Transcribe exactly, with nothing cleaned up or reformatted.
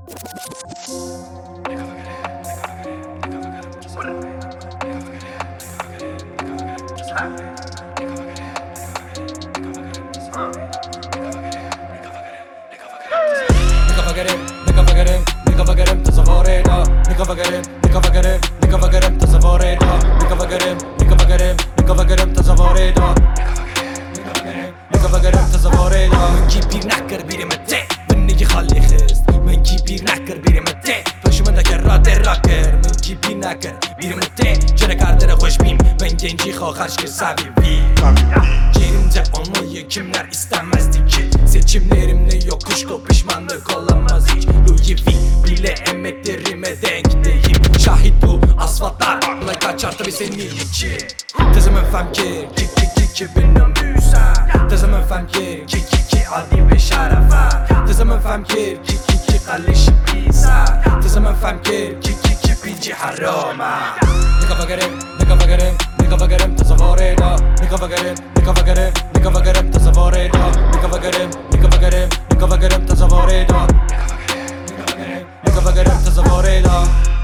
فاكرين نيكا فاكرين نيكا فاكرين تصفورينا نيكا فاكرين نيكا فاكرين نيكا فاكرين تصفورينا نيكا فاكرين نيكا فاكرين نيكا فاكرين تصفورينا نيكا فاكرين تصفورينا من کی پیر نکر بیریم ته من نگی خالی خست من کی پیر نکر بیریم ته başıma da kerrat raker من کی پیر نکر بیریم ته چرا kardere hoş bim ben genci xaxaş ki sabibi yerimce olmayı kimler istemezdi ki seçimlerimle yokuş kopuşmanlık olamaz hiç Louis V bile emeklerime denk değil şahit bu asfaltlar like çarptı bir senin için Tezemem femkir ki ki ki ki benim müsa Tezemem femkir ki ki ki adi bir şarafa Tezemem femkir ki ki ki kalleşi pizza Tezemem femkir ki ki ki pinci harama Nika fakarim, nika fakarim, nika fakarim تصفورينا nika fakarim, nika fakarim, nika fakarim تصفورينا nika fakarim, nika fakarim, nika fakarim تصفورينا nika fakarim, nika fakarim تصفورينا